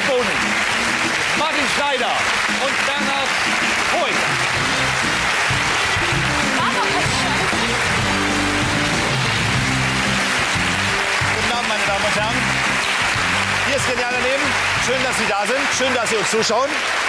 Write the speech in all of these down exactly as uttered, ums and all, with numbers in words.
Ralf Bohnen, Martin Schneider und Bernhard Hoeker. Guten Abend, meine Damen und Herren. Hier ist Genial daneben. Schön, dass Sie da sind. Schön, dass Sie uns zuschauen.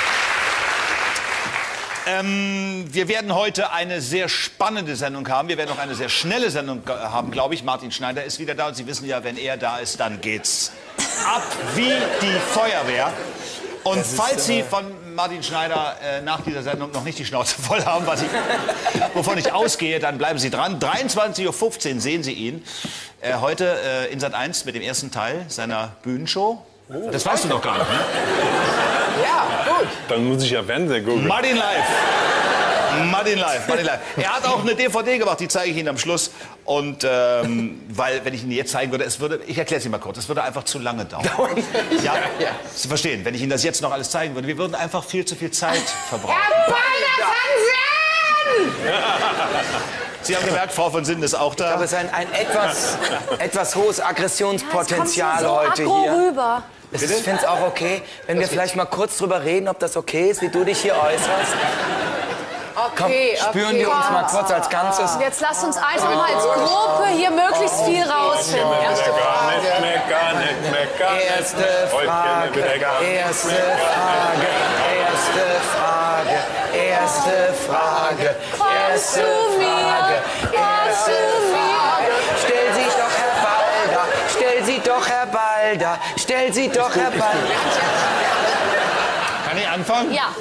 Ähm, wir werden heute eine sehr spannende Sendung haben. Wir werden auch eine sehr schnelle Sendung haben, glaube ich. Martin Schneider ist wieder da. Und Sie wissen ja, wenn er da ist, dann geht's ab wie die Feuerwehr. Und ist, falls Sie von Martin Schneider äh, nach dieser Sendung noch nicht die Schnauze voll haben, was ich, wovon ich ausgehe, dann bleiben Sie dran. dreiundzwanzig Uhr fünfzehn sehen Sie ihn. Äh, heute äh, in Sat eins mit dem ersten Teil seiner Bühnenshow. Oh, das weißt du doch gar nicht, ne? Ja, gut. Dann muss ich ja Fernsehen gucken. Martin live. Martin live, Martin live. Er hat auch eine D V D gemacht, die zeige ich Ihnen am Schluss. Und ähm, weil, wenn ich Ihnen jetzt zeigen würde, es würde, ich erkläre es Ihnen mal kurz, es würde einfach zu lange dauern. Ja, ja, Sie verstehen, wenn ich Ihnen das jetzt noch alles zeigen würde, wir würden einfach viel zu viel Zeit verbrauchen. Herr Balder von Sinn! Sie haben gemerkt, Frau von Sinnen ist auch da. Ich glaube, es ist ein, ein etwas, etwas hohes Aggressionspotenzial ja, heute so hier. rüber. Ich finde es auch okay, wenn wir vielleicht mal kurz drüber reden, ob das okay ist, wie du dich hier äußerst. Komm, Okay, spüren okay. wir uns mal kurz als Ganzes. Jetzt lasst uns einfach mal als Gruppe hier möglichst viel rausfinden. Erste Frage. Nicht meckern, nicht meckern. Erste Frage, erste Frage, erste Frage, erste Frage, Kommst erste du mir? Frage, Kommst du mir? Stell sie doch, Herr Balder, stell sie doch, Herr Balder, stell sie doch, Herr Balder. Kann ich anfangen? Ja.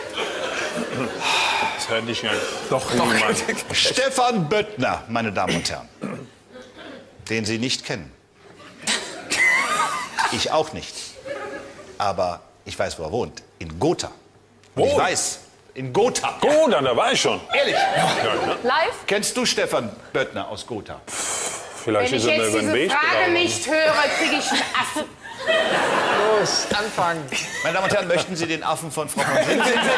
Das hört nicht mehr. Doch, niemand. Stefan Böttner, meine Damen und Herren. Den Sie nicht kennen. Ich auch nicht. Aber ich weiß, wo er wohnt. In Gotha. Und ich Wo? weiß, in Gotha. Gotha, da war ich schon. Ehrlich? Ja, ne? Live? Kennst du Stefan Böttner aus Gotha? Vielleicht Wenn ist ich er mir jetzt über den diese Weg Frage gelaufen. nicht höre, kriege ich einen Affen. Los, anfangen. Meine Damen und Herren, möchten Sie den Affen von Frau von Sinnen sehen?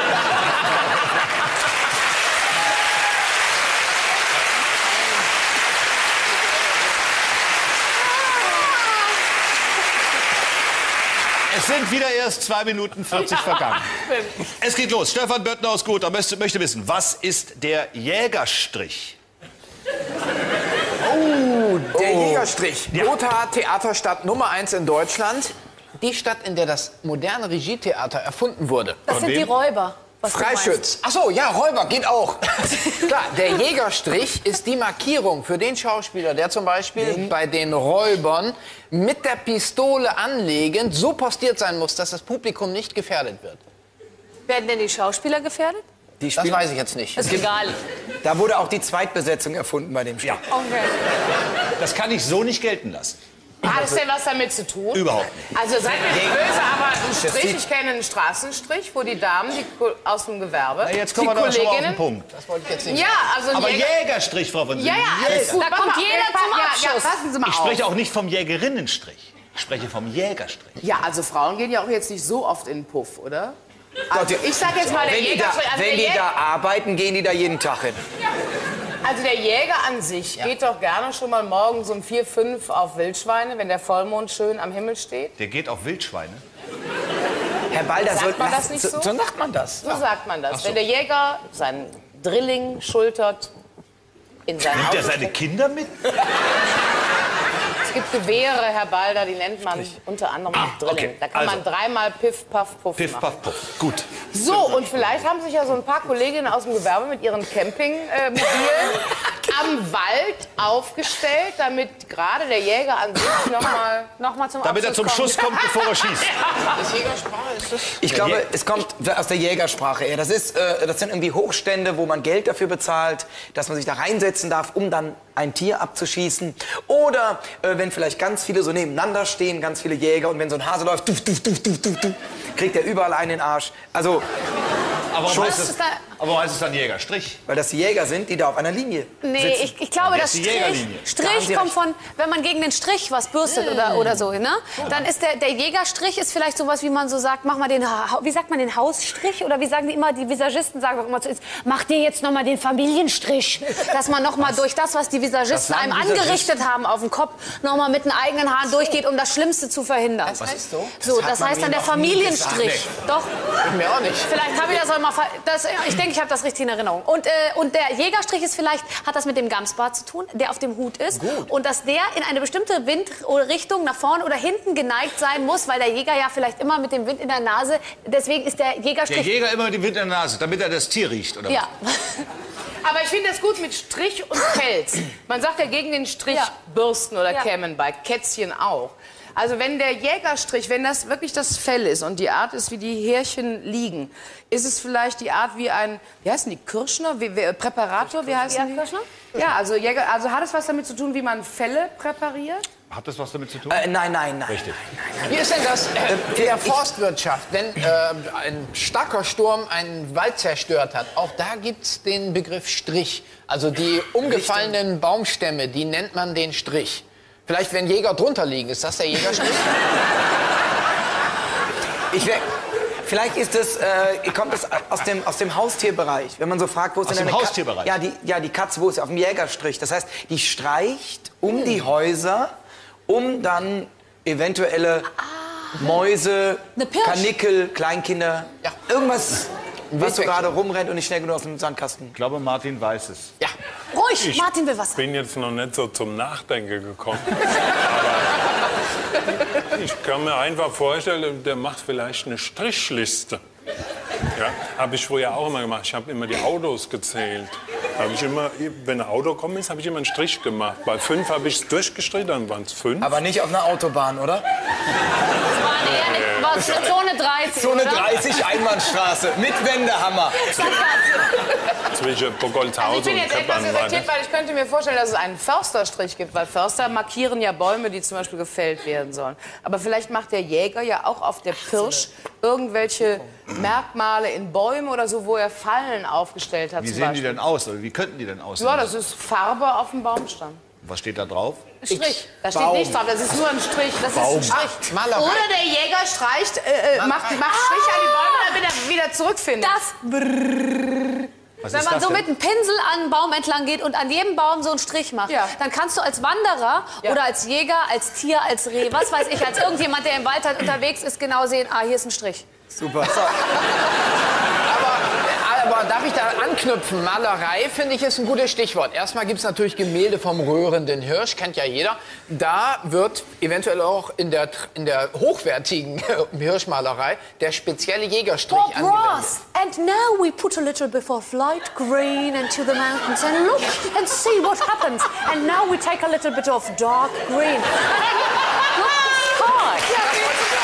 Es sind wieder erst zwei Minuten vierzig vergangen. Es geht los. Stefan Böttner aus Gotha möchte, möchte wissen, was ist der Jägerstrich? Der Jägerstrich. Gotha, Theaterstadt Nummer eins in Deutschland. Die Stadt, in der das moderne Regietheater erfunden wurde. Das sind die Räuber. Was du Freischütz. Ach so, ja, Räuber geht auch. Klar, der Jägerstrich ist die Markierung für den Schauspieler, der zum Beispiel bei den Räubern mit der Pistole anlegend so postiert sein muss, dass das Publikum nicht gefährdet wird. meinst. Werden denn die Schauspieler gefährdet? Die Das spielen, weiß ich jetzt nicht. Ist egal. da wurde auch die Zweitbesetzung erfunden bei dem Spiel. Okay. Das kann ich so nicht gelten lassen. Hat es denn was damit zu tun? Überhaupt nicht. Also seid mir nicht böse, aber ein Strich, sieht- ich kenne einen Straßenstrich, wo die Damen die, Ko- aus dem Gewerbe, Na, jetzt die kommen wir doch schon mal auf den Kolleginnen... Punkt. Das wollte ich jetzt nicht Ja, also ein Aber Jäger... Jägerstrich, Frau von Sinnen. Ja, ja, alles gut. Da kommt jeder zum ja, Abschuss. Ja, passen Sie mal Ich auf. spreche auch nicht vom Jägerinnenstrich. Ich spreche vom Jägerstrich. Ja, also Frauen gehen ja auch jetzt nicht so oft in den Puff, oder? Also ich sag jetzt mal, der Wenn die, da, Jägerstrich... Also, wenn der die Jäger, da arbeiten, gehen die da jeden Tag hin. also der Jäger an sich geht doch gerne schon mal morgens um vier, fünf auf Wildschweine, wenn der Vollmond schön am Himmel steht. Der geht auf Wildschweine. Herr Balder, Sagt so, man das nicht so? So sagt man das. So sagt man das. Wenn der Jäger seinen Drilling schultert in sein Nimmt Auto er seine steckt. Kinder mit? Es gibt Gewehre, Herr Balder, die nennt man unter anderem auch Drilling. okay. Da kann man Also. dreimal Piff, Paff, Puff Piff, machen. paff, puff. Gut. So, und vielleicht haben sich ja so ein paar Kolleginnen aus dem Gewerbe mit ihren Campingmobilen am Wald aufgestellt, damit gerade der Jäger an sich nochmal... Nochmal zum Damit er Abschluss zum kommt. Schuss kommt, bevor er schießt. Das Jägersprache ist das. Ich glaube, es kommt aus der Jägersprache her. Das, ist, äh, das sind irgendwie Hochstände, wo man Geld dafür bezahlt, dass man sich da reinsetzen darf, um dann ein Tier abzuschießen. Oder äh, wenn vielleicht ganz viele so nebeneinander stehen, ganz viele Jäger, und wenn so ein Hase läuft, duf, duf, duf, duf, duf, duf, kriegt er überall einen in den Arsch. Also, Aber warum Schuss. heißt Was das, ist da? Aber warum heißt es dann Jägerstrich? Weil das die Jäger sind, die da auf einer Linie Nee, sitzen. ich, ich glaube, Dann das ist die Strich, Jägerlinie. Da haben Strich Sie kommt recht. von, wenn man gegen den Strich was bürstet oder, oder so, ne? Dann ist der, der Jägerstrich ist vielleicht sowas, wie man so sagt, mach mal den, Ha- wie sagt man den Hausstrich? Oder wie sagen die immer, die Visagisten sagen doch immer zu uns, mach dir jetzt noch mal den Familienstrich. Dass man noch mal durch das, was die Visagisten sagen einem Visagisten? angerichtet haben auf dem Kopf, noch mal mit den eigenen Haaren durchgeht, um das Schlimmste zu verhindern. Das heißt so? So, hat das man heißt mir dann der noch nie Familienstrich. Doch. Mir auch nicht. Vielleicht habe ich das auch mal. ver- Das, ich denke, ich habe das richtig in Erinnerung. Und, äh, und der Jägerstrich ist vielleicht, hat das mit dem Gamsbart zu tun, der auf dem Hut ist. Und dass der in eine bestimmte Windrichtung nach vorne oder hinten geneigt sein muss, weil der Jäger ja vielleicht immer mit dem Wind in der Nase. Deswegen ist der Der Jägerstrich. Jäger immer mit dem Wind in der Nase, damit er das Tier riecht, oder ja. Aber ich finde das gut mit Strich und Pelz. Man sagt ja gegen den Strich Ja. bürsten oder Ja. kämmen, bei Kätzchen auch. Also wenn der Jägerstrich, wenn das wirklich das Fell ist und die Art ist, wie die Härchen liegen, ist es vielleicht die Art wie ein, wie heißen die, Kirschner, wie, wie, Präparator, wie heißen Ja, die? Kirschner? Ja, also, Jäger, also hat es was damit zu tun, wie man Felle präpariert? was? Hat das was damit zu tun? Äh, nein, nein, nein. Richtig. Wie ist denn das äh, in der Forstwirtschaft, wenn äh, ein starker Sturm einen Wald zerstört hat? Auch da gibt es den Begriff Strich. Also die umgefallenen Baumstämme, die nennt man den Strich. Vielleicht, wenn Jäger drunter liegen, ist das der Jägerstrich? Ich wär, vielleicht ist es, äh, kommt es aus dem, aus dem Haustierbereich. Wenn man so fragt, wo ist Aus denn dem eine Haustierbereich? Katze? Ja, die, ja, die Katze, wo ist sie? Auf dem Jägerstrich. Das heißt, die streicht um die Häuser, um dann eventuelle Mäuse, Eine Pirsch. Kanickel, Kleinkinder, Ja. irgendwas, was so Wegwechseln. gerade rumrennt und nicht schnell genug aus dem Sandkasten. Ich glaube, Martin weiß es. Ja. Ruhig, Martin will was sagen. bin jetzt noch nicht so zum Nachdenken gekommen. Aber ich kann mir einfach vorstellen, der macht vielleicht eine Strichliste. Ja, habe ich früher auch immer gemacht. Ich habe immer die Autos gezählt. Habe ich immer, wenn ein Auto gekommen ist, habe ich immer einen Strich gemacht. Bei fünf habe ich es durchgestrichen, dann waren es fünf. Aber nicht auf einer Autobahn, oder? Das war eher nicht, war Zone dreißig. Zone oder? dreißig, Einbahnstraße, mit Wendehammer. Zwischen Also ich Bogolthausen bin und jetzt etwas Köppern. irritiert, weil ich könnte mir vorstellen, dass es einen Försterstrich gibt, weil Förster markieren ja Bäume, die zum Beispiel gefällt werden sollen. Aber vielleicht macht der Jäger ja auch auf der Pirsch irgendwelche Merkmale in Bäumen oder so, wo er Fallen aufgestellt hat. Wie zum sehen die Beispiel. denn aus? Oder wie könnten die denn aussehen? Ja, das ist Farbe auf dem Baumstamm. Was steht da drauf? Strich. Da steht Baum. nichts drauf, das ist nur ein Strich. Das ist ein Strich. Malerei. Oder der Jäger streicht, äh, äh, macht, macht Strich an die Bäume, damit er wieder zurückfindet. Das Was Wenn ist man das so denn? mit einem Pinsel an einen Baum entlang geht und an jedem Baum so einen Strich macht, Ja. dann kannst du als Wanderer Ja. oder als Jäger, als Tier, als Reh, was weiß ich, als irgendjemand, der im Wald halt unterwegs ist, genau sehen, ah, hier ist ein Strich. Super. Aber, aber darf ich da anknüpfen? Malerei, finde ich, ist ein gutes Stichwort. Erstmal gibt es natürlich Gemälde vom rührenden Hirsch, kennt ja jeder. Da wird eventuell auch in der, in der hochwertigen Hirschmalerei der spezielle Jägerstrich Bob angewendet. Ross. And now we put a little bit of light green into the mountains and look and see what happens. And now we take a little bit of dark green. Look at the sky.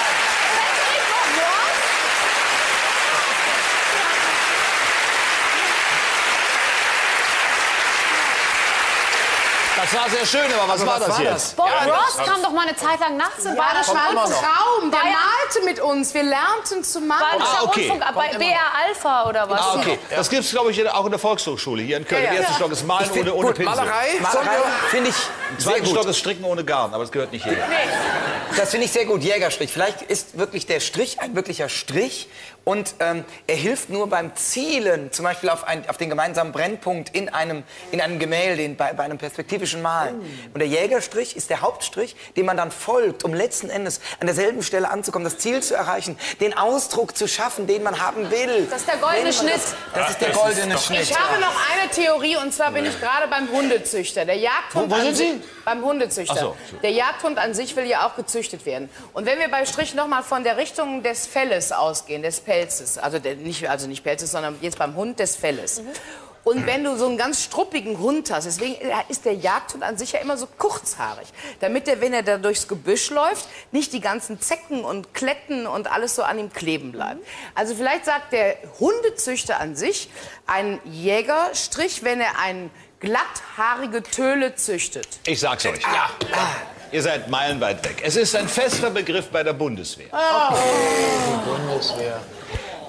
Das war sehr schön, aber was war was das war jetzt? Bob Ja, Ross das- kam doch mal eine Zeit lang nachts im War das Badischen war ein immer noch. Traum. Der War ja- malte mit uns. Wir lernten zu malen. Badischer Ah, okay. Rundfunk, bei B R Alpha oder was? Ah, okay. Das gibt es, glaube ich, auch in der Volkshochschule hier in Köln. Ja, ja. Der erste Stock ist Malen Ich find- ohne, ohne gut, Pinsel. Malerei, Malerei finde ich Im sehr zweiten gut. Stock ist Stricken ohne Garn, aber das gehört nicht jeder. Das finde ich sehr gut, Jägerstrich. Vielleicht ist wirklich der Strich ein wirklicher Strich und ähm, er hilft nur beim Zielen, zum Beispiel auf, ein, auf den gemeinsamen Brennpunkt in einem, in einem Gemälde, in, bei, bei einem perspektivischen Malen. Und der Jägerstrich ist der Hauptstrich, dem man dann folgt, um letzten Endes an derselben Stelle anzukommen, das Ziel zu erreichen, den Ausdruck zu schaffen, den man haben will. Das ist der goldene Wenn man Schnitt. Das, das ist der Das ist goldene doch- Schnitt. Ich habe noch eine Theorie, und zwar bin ich gerade beim Hundezüchter. Der Jagdhund Wo- wo an sind sich- Sie? Beim Hundezüchter. Ach so, so. Der Jagdhund an sich will ja auch gezüchtet werden. Und wenn wir bei Strich noch mal von der Richtung des Felles ausgehen, des Pelzes, also der, nicht, also nicht Pelzes, sondern jetzt beim Hund des Felles. Und wenn du so einen ganz struppigen Hund hast, deswegen ist der Jagdhund an sich ja immer so kurzhaarig, damit er, wenn er da durchs Gebüsch läuft, nicht die ganzen Zecken und Kletten und alles so an ihm kleben bleibt. Also vielleicht sagt der Hundezüchter an sich ein Jägerstrich, wenn er einen glatthaarige Töle züchtet. Ich sag's euch. Ja. Ihr seid meilenweit weg. Es ist ein fester Begriff bei der Bundeswehr. Bundeswehr.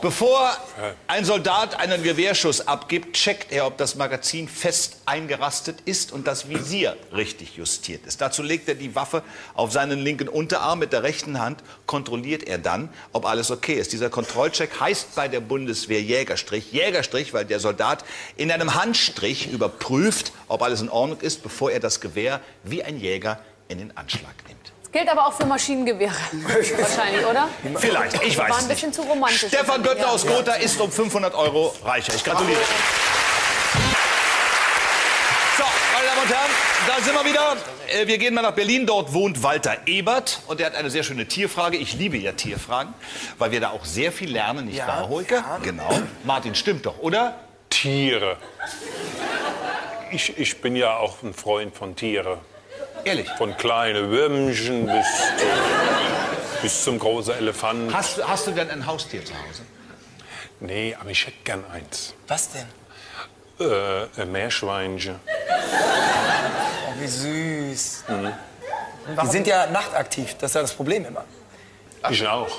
Bevor ein Soldat einen Gewehrschuss abgibt, checkt er, ob das Magazin fest eingerastet ist und das Visier richtig justiert ist. Dazu legt er die Waffe auf seinen linken Unterarm. Mit der rechten Hand kontrolliert er dann, ob alles okay ist. Dieser Kontrollcheck heißt bei der Bundeswehr Jägerstrich. Jägerstrich, weil der Soldat in einem Handstrich überprüft, ob alles in Ordnung ist, bevor er das Gewehr wie ein Jäger in den Anschlag nimmt. Gilt aber auch für Maschinengewehre. Wahrscheinlich, oder? Vielleicht, ich weiß War ein es bisschen nicht. zu romantisch. Stefan Göttler aus Gotha ist um fünfhundert Euro reicher. Ich gratuliere. So, meine Damen und Herren, da sind wir wieder. Äh, Wir gehen mal nach Berlin. Dort wohnt Walter Ebert. Und er hat eine sehr schöne Tierfrage. Ich liebe ja Tierfragen, weil wir da auch sehr viel lernen, nicht Ja, wahr, Holger? ja. Genau. Martin, stimmt doch, oder? Tiere. Ich, ich bin ja auch ein Freund von Tieren. Ehrlich. Von kleinen Würmchen bis, bis zum großen Elefant. Hast, du- hast du denn ein Haustier zu Hause? Nee, aber ich hätte gern eins. Was denn? Äh, ein Meerschweinchen. Oh, wie süß. Die sind ja nachtaktiv, das ist ja das Problem immer. Ich auch.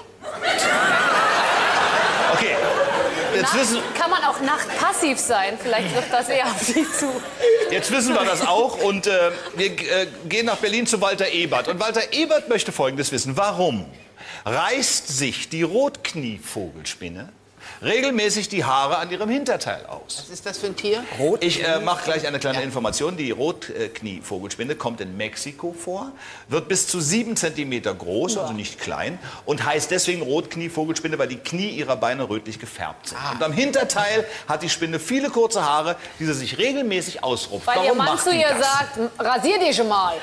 Okay. Jetzt wissen, Nacht kann man auch nachtpassiv sein. Vielleicht trifft das eher auf Sie zu. jetzt wissen wir das auch. Und äh, wir äh, gehen nach Berlin zu Walter Ebert. Und Walter Ebert möchte Folgendes wissen. Warum reißt sich die Rotknievogelspinne regelmäßig die Haare an ihrem Hinterteil aus? Was ist das für ein Tier? Ich äh, mache gleich eine kleine Information. Die Rotknievogelspinne kommt in Mexiko vor, wird bis zu sieben Zentimeter groß, also nicht klein, und heißt deswegen Rotknievogelspinne, weil die Knie ihrer Beine rötlich gefärbt sind. Und am Hinterteil hat die Spinne viele kurze Haare, die sie sich regelmäßig ausrupft. Weil Warum ihr Mann macht zu die ihr das? sagt, rasier dich schon mal.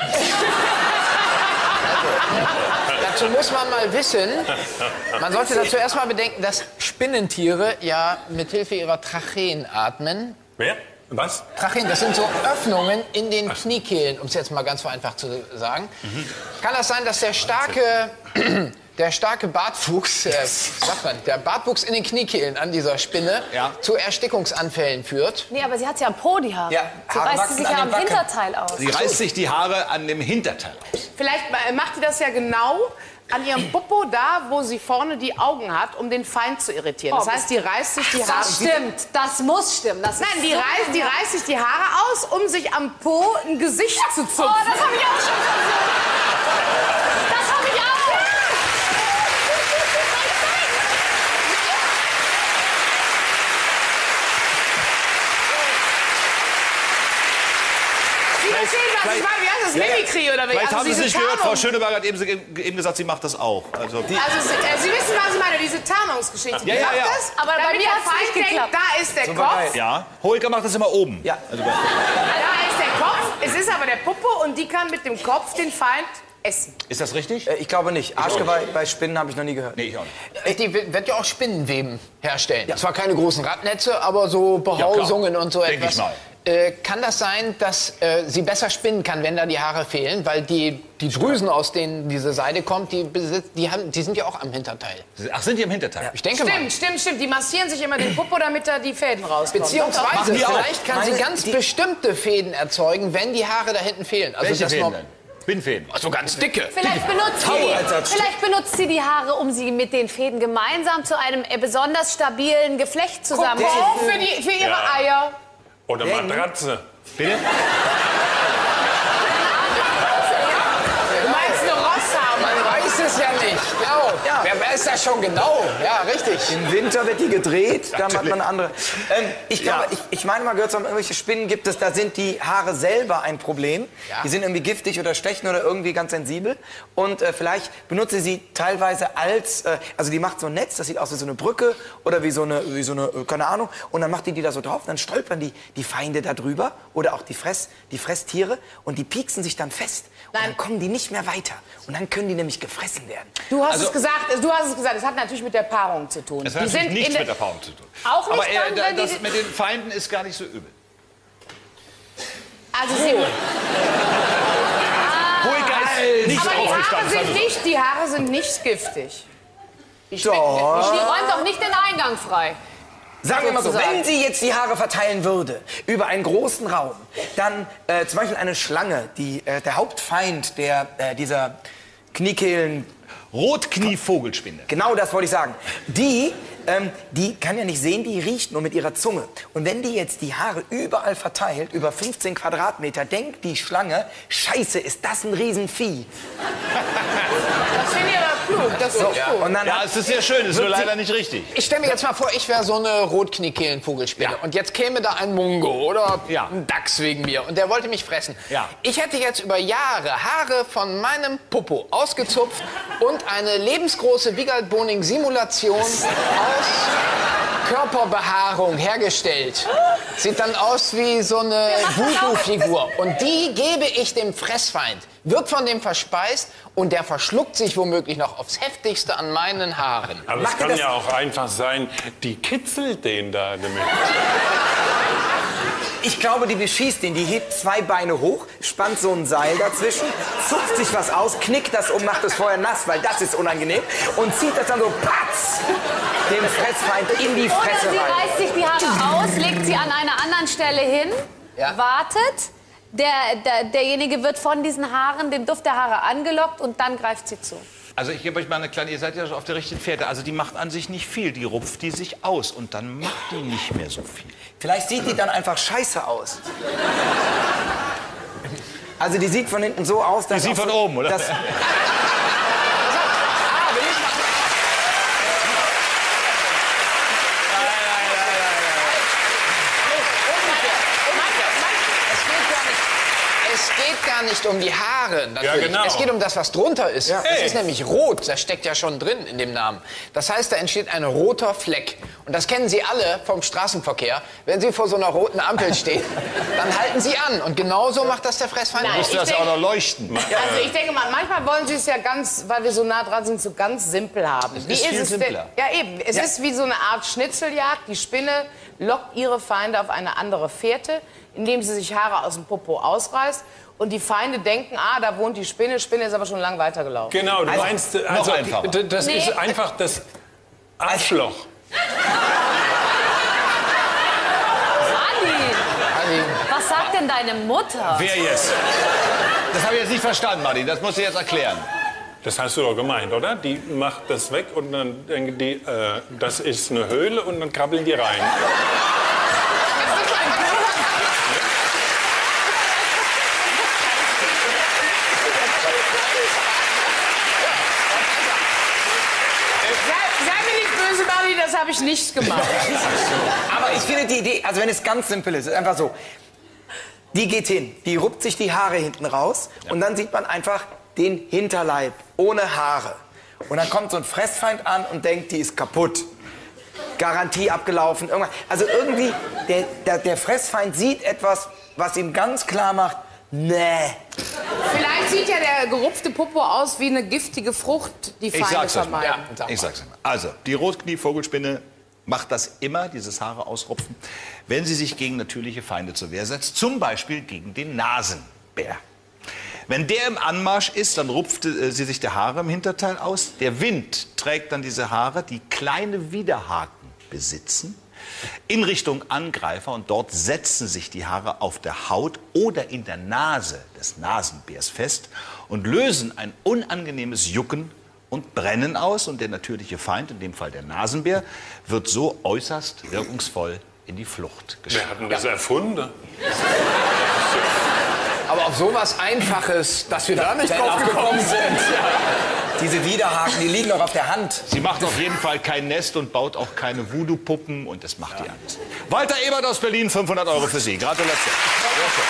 Dazu muss man mal wissen, man sollte dazu erst mal bedenken, dass Spinnentiere ja mit Hilfe ihrer Tracheen atmen. Wer? Was? Tracheen, das sind so Öffnungen in den Kniekehlen, um es jetzt mal ganz vereinfacht zu sagen. Kann das sein, dass der starke, der starke Bartwuchs, äh, sagt man, der Bartwuchs in den Kniekehlen an dieser Spinne Ja. zu Erstickungsanfällen führt? Nee, aber sie hat ja am Po, die Haare. Ja, sie Haare reißt wachsen sie sich an ja den am Backen. Hinterteil aus. Sie reißt sich die Haare an dem Hinterteil aus. Vielleicht äh, macht sie das ja genau an ihrem Popo da, wo sie vorne die Augen hat, um den Feind zu irritieren. Das heißt, die reißt sich die Haare... Das stimmt, das muss stimmen. Das ist Nein, die so reißt, die reißt sich die Haare aus, um sich am Po ein Gesicht zu Oh, zupfen. das habe ich auch schon versucht. Das habe ich auch. Sie verstehen, was ich meine? Wie heißt das? Mimikry oder wie? Vielleicht Also haben Sie es diese nicht gehört. Frau Tarnung. Schöneberger hat eben, eben gesagt, sie macht das auch. Also, Also, Sie, äh, Sie wissen, was ich meine, diese Tarnungsgeschichte. Ja, Die ja, macht ja. das, Aber bei damit mir der hat's nicht Feind denkt, geklappt. da ist der Super Kopf, geil. ja, Holger macht das immer oben. Ja. Also, da ist der Kopf, es ist aber der Popo und die kann mit dem Kopf den Feind essen. ist das richtig? Äh, Ich glaube nicht. Arschgeweih bei Spinnen habe ich noch nie gehört. Nee, ich auch nicht. Die wird ja auch Spinnenweben herstellen. Zwar keine großen Radnetze, aber so Behausungen und so Denk etwas. ich mal. Äh, kann das sein, dass äh, sie besser spinnen kann, wenn da die Haare fehlen? Weil die, die Drüsen, aus denen diese Seide kommt, die, besitzt, die, haben, die sind ja auch am Hinterteil. Ach, sind die im Hinterteil? Ich denke mal. Stimmt, stimmt, stimmt. Die massieren sich immer den Popo, damit da die Fäden rauskommen. Beziehungsweise Machen die auch. vielleicht kann sie Meine- ganz die- bestimmte Fäden erzeugen, wenn die Haare da hinten fehlen. Also Welche das Fäden noch- denn? Spinnfäden. So ganz dicke. Vielleicht benutzt, sie, vielleicht benutzt sie die Haare, um sie mit den Fäden gemeinsam zu einem äh, besonders stabilen Geflecht zusammen. Oh, für, die, für ihre Ja. Eier. Oder Matratze. Bitte? Du meinst eine Rosshaar, Man weiß es ja nicht. Genau. Ja. Wer weiß das schon genau? Ja, richtig. Im Winter wird die gedreht, dann hat Natürlich. man eine andere. Ähm, ich glaube, ich, ich meine mal gehört zu haben, irgendwelche Spinnen gibt es, da sind die Haare selber ein Problem. Die sind irgendwie giftig oder stechen oder irgendwie ganz sensibel. Und äh, vielleicht benutze sie teilweise als, äh, also die macht so ein Netz, das sieht aus wie so eine Brücke oder wie so eine, wie so eine äh, keine Ahnung. Und dann macht die die da so drauf, dann stolpern die, die Feinde da drüber oder auch die, Fress, die Fresstiere und die pieksen sich dann fest. Und Nein. dann kommen die nicht mehr weiter. Und dann können die nämlich gefressen werden. Du hast Also- es gesagt, du hast es gesagt, es hat natürlich mit der Paarung zu tun. Das hat Die natürlich sind nichts in mit der- der Paarung zu tun. Auch nicht Aber äh, dann, da- wenn die- das mit den Feinden ist gar nicht so übel. Also sie, Holger ist nicht aber die Haare aufgestanden. sind also- nicht, die Haare sind nicht giftig. Die Doch. schmecken- Die räumt doch nicht den Eingang frei. Sagen wir mal so, sozusagen. wenn sie jetzt die Haare verteilen würde über einen großen Raum, dann äh, zum Beispiel eine Schlange, die, äh, der Hauptfeind der, äh, dieser Kniekehlen, Rotknievogelspinne. genau das wollte ich sagen, die ähm, die kann ja nicht sehen, die riecht nur mit ihrer Zunge. Und wenn die jetzt die Haare überall verteilt, über fünfzehn Quadratmeter, denkt die Schlange, Scheiße, ist das ein Riesenvieh. Das finde ich aber klug. Das ist So, gut. ja. Und dann Ja, hat, es ist sehr schön, ist nur leider nicht richtig. Ich stelle mir jetzt mal vor, ich wäre so eine Rotkniekehlenvogelspinne. Ja. Und jetzt käme da ein Mungo oder Ja. ein Dachs wegen mir. Und der wollte mich fressen. Ja. Ich hätte jetzt über Jahre Haare von meinem Popo ausgezupft und eine lebensgroße Wiegald Boning-Simulation aus Körperbehaarung hergestellt. Sieht dann aus wie so eine Voodoo-Figur. Und die gebe ich dem Fressfeind. Wird von dem verspeist und der verschluckt sich womöglich noch aufs Heftigste an meinen Haaren. Aber es Macht ihr kann das- ja auch einfach sein, die kitzelt den da damit. ich glaube, die beschießt den. Die hebt zwei Beine hoch, spannt so ein Seil dazwischen, zupft sich was aus, knickt das um, macht es vorher nass, weil das ist unangenehm, und zieht das dann so, patz, dem Fressfeind in die Oder Fresse sie rein. reißt sich die Haare aus, legt sie an einer anderen Stelle hin, Ja. wartet. Der, der, derjenige wird von diesen Haaren, dem Duft der Haare angelockt und dann greift sie zu. Also ich gebe euch mal eine kleine, ihr seid ja schon auf der richtigen Fährte. Also die macht an sich nicht viel, die rupft die sich aus und dann macht die nicht mehr so viel. Vielleicht sieht die dann einfach scheiße aus. Also die sieht von hinten so aus, dass... Die sieht auch von so- oben, oder? Dass, Es geht gar nicht um die Haare, natürlich. Ja, genau. Es geht um das, was drunter ist. Es Ey. ist nämlich rot, das steckt ja schon drin in dem Namen. Das heißt, da entsteht ein roter Fleck. Und das kennen Sie alle vom Straßenverkehr. Wenn Sie vor so einer roten Ampel stehen, dann halten Sie an. Und genauso macht das der Fressfeind. Nein. Müsste das ja auch noch leuchten. Also ich denke mal, manchmal wollen sie es ja ganz, weil wir so nah dran sind, so ganz simpel haben. Es ist viel denn? simpler. Ja eben, es ist wie so eine Art Schnitzeljagd. Die Spinne lockt ihre Feinde auf eine andere Fährte, indem sie sich Haare aus dem Popo ausreißt. Und die Feinde denken, ah, da wohnt die Spinne. Spinne ist aber schon lang weitergelaufen. Genau, du Also, meinst, noch also, einfacher. d- das Nee. ist einfach das Arschloch. Adi, Also, was sagt denn deine Mutter? Wer jetzt? Das habe ich jetzt nicht verstanden, Martin. Das musst du jetzt erklären. Das hast du doch gemeint, oder? Die macht das weg und dann denken die, äh, das ist eine Höhle und dann krabbeln die rein. Sei, sei mir nicht böse, Barbie, das habe ich nicht gemacht. aber ich finde die Idee, also wenn es ganz simpel ist, ist einfach so. Die geht hin, die ruppt sich die Haare hinten raus und dann sieht man einfach den Hinterleib ohne Haare. Und dann kommt so ein Fressfeind an und denkt, die ist kaputt. Garantie abgelaufen. Irgendwas. Also irgendwie, der, der, der Fressfeind sieht etwas, was ihm ganz klar macht, nee. Vielleicht sieht ja der gerupfte Popo aus wie eine giftige Frucht, die Ich Feinde sag's euch mal. vermeiden. sag Ich mal. sag's mal. Also, die Rotknie-Vogelspinne macht das immer, dieses Haare ausrupfen, wenn sie sich gegen natürliche Feinde zur Wehr setzt. Zum Beispiel gegen den Nasenbär. Wenn der im Anmarsch ist, dann rupft äh, sie sich der Haare im Hinterteil aus. Der Wind trägt dann diese Haare, die kleine Widerhaken besitzen, in Richtung Angreifer. Und dort setzen sich die Haare auf der Haut oder in der Nase des Nasenbärs fest und lösen ein unangenehmes Jucken und Brennen aus. Und der natürliche Feind, in dem Fall der Nasenbär, wird so äußerst wirkungsvoll in die Flucht Wer geschickt. hat denn das erfunden? aber auf sowas Einfaches, dass wir da nicht drauf gekommen sind. Diese Widerhaken, die liegen doch auf der Hand. Sie macht auf jeden Fall kein Nest und baut auch keine Voodoo-Puppen und das macht die alles. Walter Ebert aus Berlin, fünfhundert Euro für Sie. Gratulation. Sehr schön.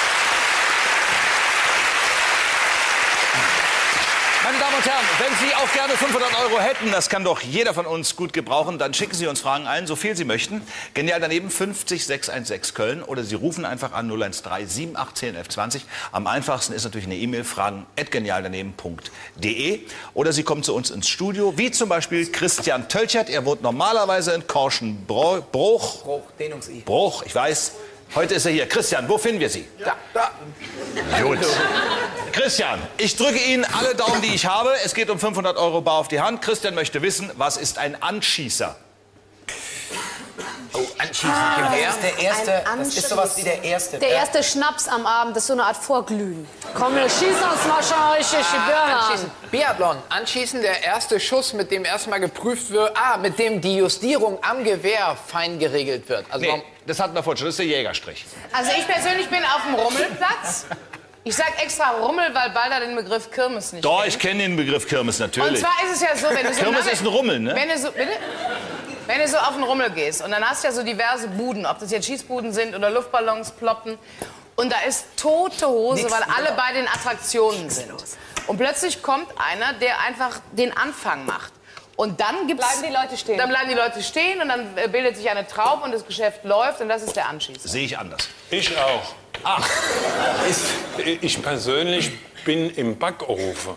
Meine Damen und Herren, wenn Sie auch gerne fünfhundert Euro hätten, das kann doch jeder von uns gut gebrauchen, dann schicken Sie uns Fragen ein, so viel Sie möchten. Genial daneben fünfzig sechshundertsechzehn Köln oder Sie rufen einfach an null eins drei sieben acht zehn elf zwanzig. Am einfachsten ist natürlich eine E-Mail, fragen at genialdaneben punkt de oder Sie kommen zu uns ins Studio, wie zum Beispiel Christian Tölchert. Er wohnt normalerweise in Korschenbruch. Bruch, Dehnungs-I. Bruch, ich weiß. Heute ist er hier. Christian, wo finden wir Sie? Da, da. Gut. Christian, ich drücke Ihnen alle Daumen, die ich habe. Es geht um fünfhundert Euro bar auf die Hand. Christian möchte wissen, was ist ein Anschießer? Oh, ein Anschießen. Ah, Gewehr. Das ist der erste, das ist sowas wie der erste. Der erste Schnaps am Abend ist so eine Art Vorglühen. Komm, wir schießen uns mal schon richtig die Birne Anschießen. an. Biathlon. Anschießen, der erste Schuss, mit dem erstmal geprüft wird, ah, mit dem die Justierung am Gewehr fein geregelt wird. Also Nee, das hatten wir vorhin schon, das ist der Jägerstrich. Also ich persönlich bin auf dem Rummelplatz. Ich sag extra Rummel, weil Balder den Begriff Kirmes nicht Doch, kennt. ich kenne den Begriff Kirmes Und natürlich. zwar ist es ja so, wenn du so... Kirmes ist ein Rummel, ne? Wenn du so, bitte? Wenn du so auf den Rummel gehst und dann hast du ja so diverse Buden, ob das jetzt Schießbuden sind oder Luftballons ploppen. Und da ist tote Hose, weil alle bei den Attraktionen sind. Und plötzlich kommt einer, der einfach den Anfang macht. Und dann gibt's, Bleiben die Leute stehen. Dann bleiben die Leute stehen und dann äh, bildet sich eine Traube und das Geschäft läuft und das ist der Anschießer. Sehe ich anders. Ich auch. Ach, Ich persönlich bin im Backofen.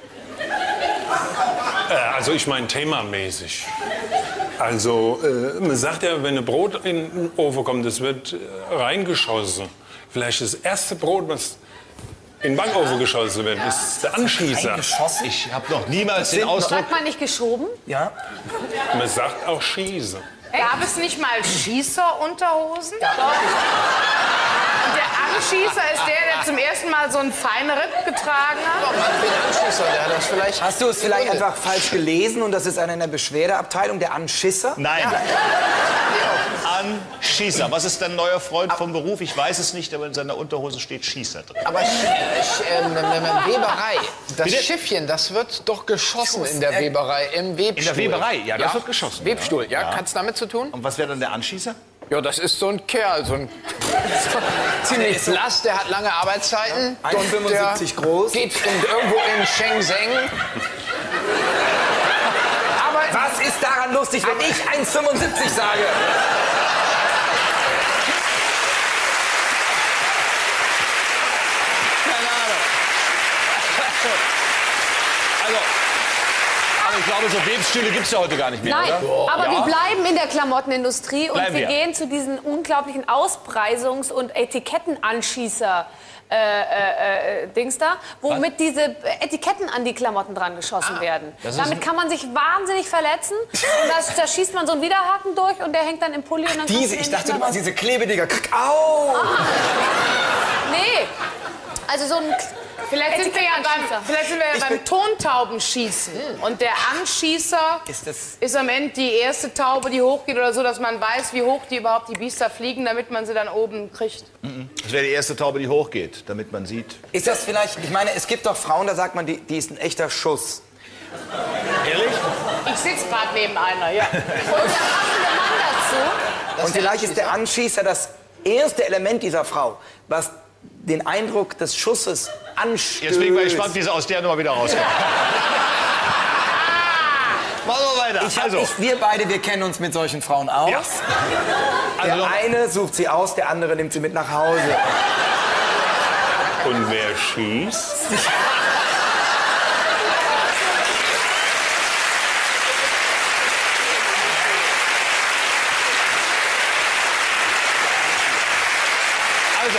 Äh, also ich meine themamäßig. Also äh, man sagt ja, wenn ein Brot in den Ofen kommt, das wird äh, reingeschossen. Vielleicht das erste Brot, was in den Backofen geschossen wird, ist der Anschießer. Geschossen. ich habe noch niemals den sind noch- Ausdruck... Sagt man nicht geschoben? Ja. Man sagt auch Schieße. Gab es nicht mal Schießerunterhosen? Ja. Und der Anschießer ist der, der zum ersten Mal so einen Feinripp getragen hat? Mann, für den Anschießer, der hat das vielleicht... Hast du es vielleicht einfach falsch gelesen und das ist einer in der Beschwerdeabteilung, der Anschisser? Nein. Anschießer. Was ist dein neuer Freund vom Beruf? Ich weiß es nicht, aber in seiner Unterhose steht Schießer drin. Aber Sch Sch äh, ne, ne, ne, Weberei, das Bitte? Schiffchen, das wird doch geschossen in der Weberei, im Webstuhl. In der Weberei? Ja, das wird geschossen. Webstuhl, ja. Ja. Kannst du damit zu tun? Und was wäre dann der Anschießer? Ja, das ist so ein Kerl, so ein ziemlich blass, der hat lange Arbeitszeiten. Ja, und der eins Komma fünfundsiebzig groß. Geht in, irgendwo in Shenzhen. Aber Was ist daran lustig, wenn ich eins Komma fünfundsiebzig sage? Keine Ahnung. Also, aber ich glaube, so Webstühle gibt es ja heute gar nicht mehr, Nein, oder? aber Ja? wir bleiben in der Klamottenindustrie und Bleiben wir wir. gehen zu diesen unglaublichen Auspreisungs- und Etikettenanschießer. Äh, äh, äh, Dings da, womit diese Etiketten an die Klamotten dran geschossen werden. das ist Damit ein- kann man sich wahnsinnig verletzen. Und das, da schießt man so einen Widerhaken durch und der hängt dann im Pulli. Und dann kannst Diese, du ich den dachte, nicht du mehr meinst diese Klebedinger. Au! Nee, also so ein... Vielleicht sind wir ja Etikettenanschießer. beim, vielleicht sind wir ja beim Tontaubenschießen. Und der Anschießer Ist das- ist am Ende die erste Taube, die hochgeht oder so, dass man weiß, wie hoch die überhaupt die Biester fliegen, damit man sie dann oben kriegt. Das wäre die erste Taube, die hochgeht, damit man sieht. Ist das vielleicht, ich meine, es gibt doch Frauen, da sagt man, die, die ist ein echter Schuss. Ehrlich? Ich sitze gerade neben einer, ja. Und der passende Mann dazu. Und vielleicht ist der Anschießer das erste Element dieser Frau, was den Eindruck des Schusses anstößt. Jetzt bin ich mal gespannt, wie sie aus der Nummer wieder rauskommt. Machen wir weiter. Ich hab, also, ich, wir beide, wir kennen uns mit solchen Frauen aus. Ja. Der Also noch- eine sucht sie aus, der andere nimmt sie mit nach Hause. Und wer schießt? also,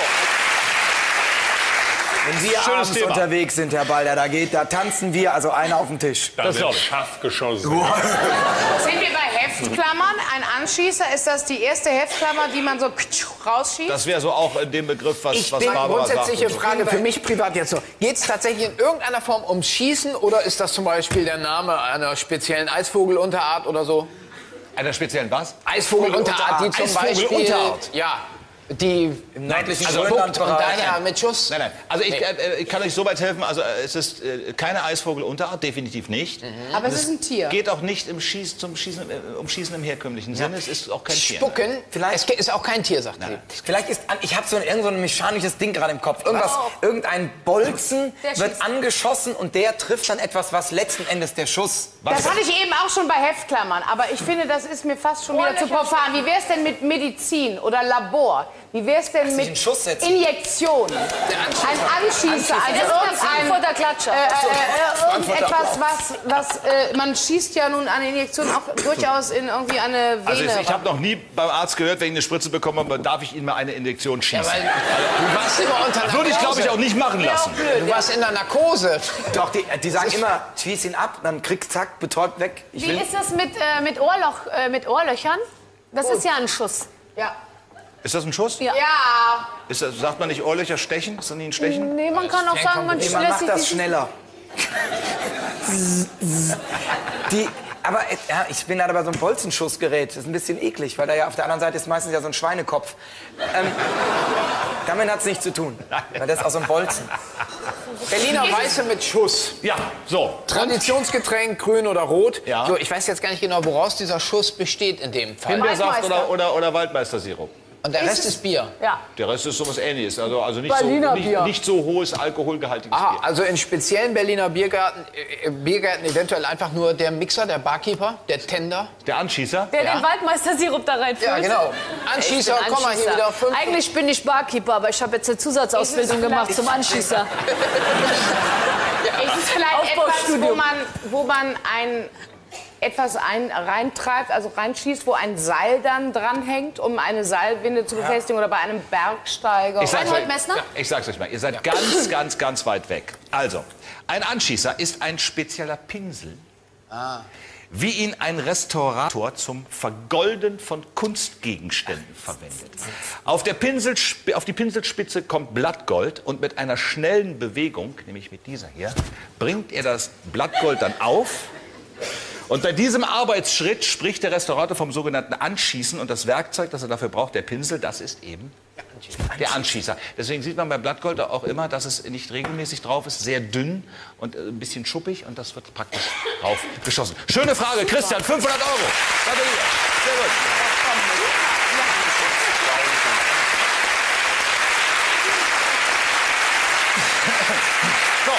Wenn wir Schönes abends Thema. unterwegs sind, Herr Balder, da geht, da tanzen wir, also einer auf den Tisch. Da Das wird glaub ich. scharf geschossen. Sind wir bei Heftklammern? Ein Anschießer, ist das die erste Heftklammer, die man so rausschießt? das wäre so auch in dem Begriff, was, Ich was bin Barbara grundsätzliche sagt. Frage für mich privat jetzt so. Geht es tatsächlich in irgendeiner Form ums Schießen oder ist das zum Beispiel der Name einer speziellen Eisvogelunterart oder so? Einer speziellen was? Eisvogelunterart, die zum Eisvogelunterart? Beispiel... Ja, die Im nördlichen also Grönland und dann Bereich. ja mit Schuss. Nein, nein. Also ich, Nee. äh, ich kann euch so weit helfen. Also äh, es ist äh, keine Eisvogelunterart, definitiv nicht. Aber es ist ein Tier. Geht auch nicht im Schieß, zum Schießen, äh, um Schießen im herkömmlichen Sinne. Es ist auch kein Tier. Spucken, Vielleicht- es ist auch kein Tier, sagt sie. Vielleicht ist, an- ich habe so ein, irgend so ein mechanisches Ding gerade im Kopf. Irgendwas, irgendein Bolzen Der wird schießt. angeschossen und der trifft dann etwas, was letzten Endes der Schuss... Das hatte ich eben auch schon bei Heftklammern, aber ich finde, das ist mir fast schon wieder zu profan. Wie wäre es denn mit Medizin oder Labor? Wie wäre es denn sich mit einen Schuss setzen. Injektion? Ein Anschießer, also Das ist der irgendein... Frankfurter Klatscher. Äh, äh, irgendetwas, was, was äh, man schießt ja nun eine Injektion auch durchaus in irgendwie eine Vene. Also ich habe noch nie beim Arzt gehört, wenn ich eine Spritze bekomme, aber darf ich Ihnen mal eine Injektion schießen. Weil, du warst immer unter Das würde ich, glaube ich, auch nicht machen lassen. Du warst in der Narkose. Doch, die, die sagen immer, schieß ihn ab, dann kriegt zack, betäubt weg. Ich Wie will, ist das mit, äh, mit, Ohrloch, äh, mit Ohrlöchern? Das ist ja ein Schuss. Ja. Ist das ein Schuss? Ja. Ja. Ist das, sagt man nicht Ohrlöcher stechen? Ist das nicht ein Stechen? Nee, man kann auch sagen, man Nee, man lässt macht sich das die- schneller. Die, aber äh, ja, ich bin gerade bei so einem Bolzenschussgerät. Das ist ein bisschen eklig, weil da ja auf der anderen Seite ist meistens ja so ein Schweinekopf. Ähm, damit hat es nichts zu tun, weil das ist aus so einem Bolzen. Berliner Weiße mit Schuss. Ja, so. Traditionsgetränk, grün oder rot. Ja. So, ich weiß jetzt gar nicht genau, woraus dieser Schuss besteht in dem Fall. Himbeersaft Waldmeister. oder, oder, oder Waldmeistersirup. Und der Rest ist Bier. Ja. Der Rest ist sowas Ähnliches. Also, also nicht, so, Berliner nicht, Bier. nicht so hohes alkoholgehaltiges Ah, Bier. also in speziellen Berliner Biergärten, äh, Biergärten eventuell einfach nur der Mixer, der Barkeeper, der Tender. Der Anschießer? Der Ja. den Waldmeistersirup da reinfüllt. Ja, genau. Anschießer, Ich bin komm mal hier Anschießer. wieder fünf. Eigentlich bin ich Barkeeper, aber ich habe jetzt eine Zusatzausbildung Ist es gemacht zum Anschießer. Es ist vielleicht etwas, Aufbaustudium. wo man, wo man ein, etwas ein, reintreibt, also reinschießt, wo ein Seil dann dranhängt, um eine Seilwinde zu befestigen oder bei einem Bergsteiger. Ich sag's, Reinhold euch, Messner? ja, ich sag's euch mal, ihr seid ganz, ganz, ganz weit weg. Also, ein Anschießer ist ein spezieller Pinsel, wie ihn ein Restaurator zum Vergolden von Kunstgegenständen verwendet. Auf, der Pinselsp- auf die Pinselspitze kommt Blattgold und mit einer schnellen Bewegung, nämlich mit dieser hier, bringt er das Blattgold dann auf. Und bei diesem Arbeitsschritt spricht der Restaurator vom sogenannten Anschießen. Und das Werkzeug, das er dafür braucht, der Pinsel, das ist eben der Anschießer. Deswegen sieht man beim Blattgold auch immer, dass es nicht regelmäßig drauf ist, sehr dünn und äh, ein bisschen schuppig. Und das wird praktisch drauf geschossen. Schöne Frage, Christian, fünfhundert Euro. Gratuliere. Sehr gut. So.